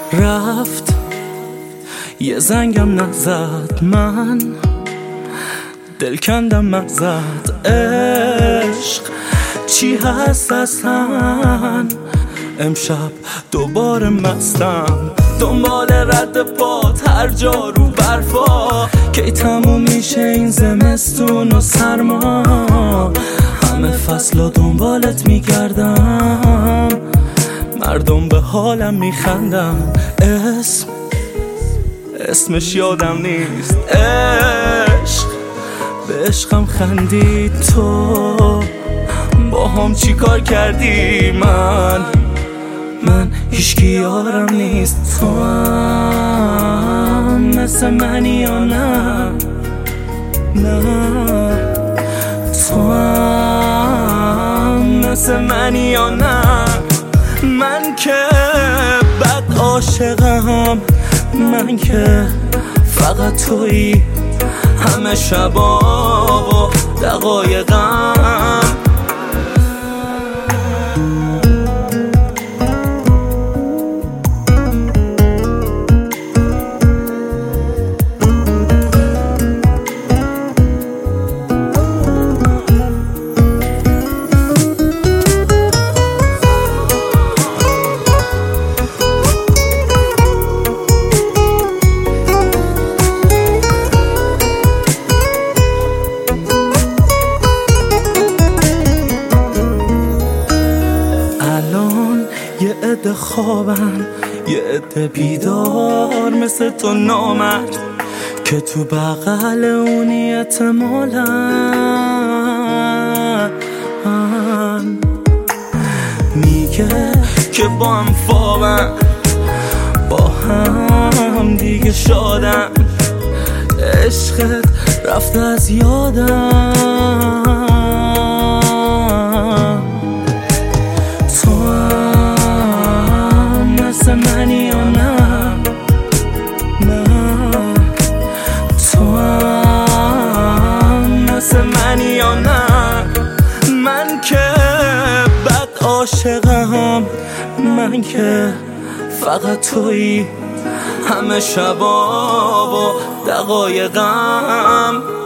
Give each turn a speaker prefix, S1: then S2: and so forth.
S1: رفت یه زنگم نزد، من دل کندم ازت. عشق چی هست اصلا؟ امشب دوباره مستم، دنبال رد پات هر جا رو برفا. کی تموم میشه این زمستون و سرما؟ همه فصلا دنبالت میگردم، مردم به حالم میخندن. اسمش یادم نیست. عشق به عشقم خندید، تو با هم چی کار کردی؟ من هیچکی یارم نیست. تو هم مثل منی یا نه؟ تو هم مثل منی یا نه؟ من که بد عاشقم، من که فقط تویی همه شبا و دقایقم. یه عده خوابن، یه عده بیدار مثل تو نامرد که تو بغل اونی احتمالن. میگه که با هم خوابن، با هم دیگه شادن. عشقت رفته از یادم. مثل منی یا نه؟ تو هم مثل منی یا نه؟ من که بد عاشقم، من که فقط تویی همه شبا و دقایقم.